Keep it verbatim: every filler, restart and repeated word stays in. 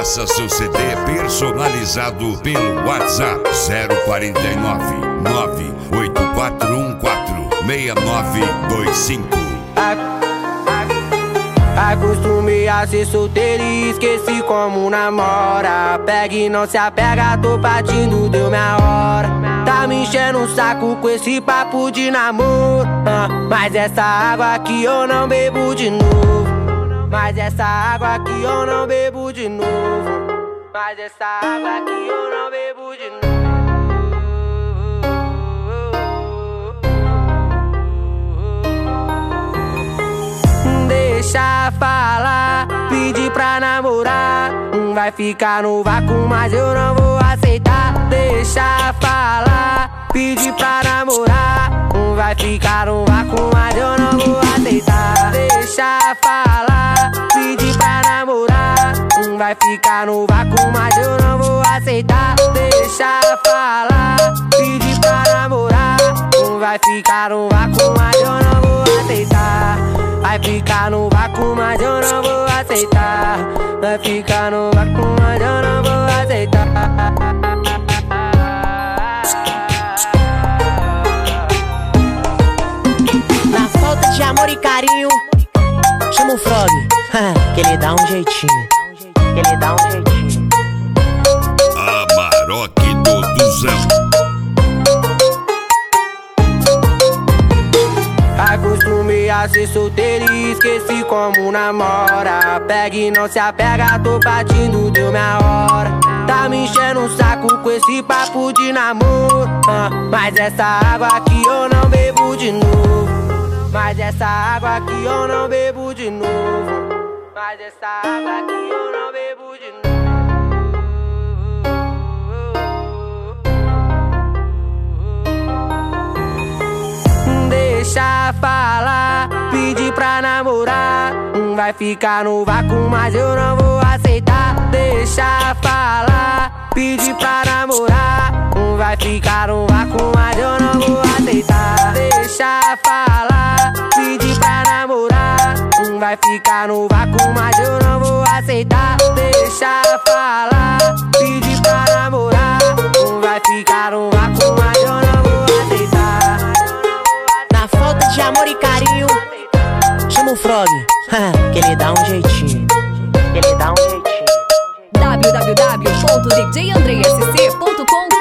Peça seu C D personalizado pelo WhatsApp zero quarenta e nove, nove oito quatro um quatro, seis nove dois cinco. Acostumei a ser solteiro e esqueci como namora. Pega e não se apega, tô partindo, deu minha hora. Tá me enchendo o saco com esse papo de namoro, ah, mas essa água aqui eu não bebo de novo. Mas essa água aqui eu não bebo de novo. Mas essa água aqui eu não bebo de novo. Deixa falar, pedir pra namorar. Vai ficar no vácuo, mas eu não vou aceitar. Deixa falar, pedir pra namorar. Vai ficar no vácuo, mas eu não vou aceitar. Deixa falar, pedir pra namorar. Vai ficar no vácuo, mas eu não vou aceitar. Deixa falar, pedir pra namorar. Vai ficar no vácuo, mas eu não vou aceitar. Vai ficar no vácuo, mas eu não vou aceitar. Vai ficar no vácuo, mas eu não vou aceitar. Na falta de amor e carinho, chama o Frog, que ele dá um jeitinho. Que ele dá um jeitinho. Amarok do Duzão. Acostumei a ser solteiro e esqueci como namora. Pega e não se apega, tô partindo, deu minha hora. Tá me enchendo o saco com esse papo de namoro, ah, mas essa água aqui eu não bebo de novo. Mas essa água aqui eu não bebo de novo. Mas essa água aqui eu não bebo de novo. Deixa falar, pedir pra namorar. Vai ficar no vácuo, mas eu não vou aceitar. Deixa falar, pedir pra namorar. Vai ficar no vácuo, mas eu não vou aceitar. Deixa falar, pedir pra namorar. Vai ficar no vácuo, mas eu não vou aceitar. Deixa falar, pedir pra namorar. Vai ficar no vácuo, mas eu não vou aceitar. Na falta de amor e carinho, chama o Frog, que ele dá um jeitinho. Que ele dá um jeitinho. w w w ponto d j andrei s c ponto com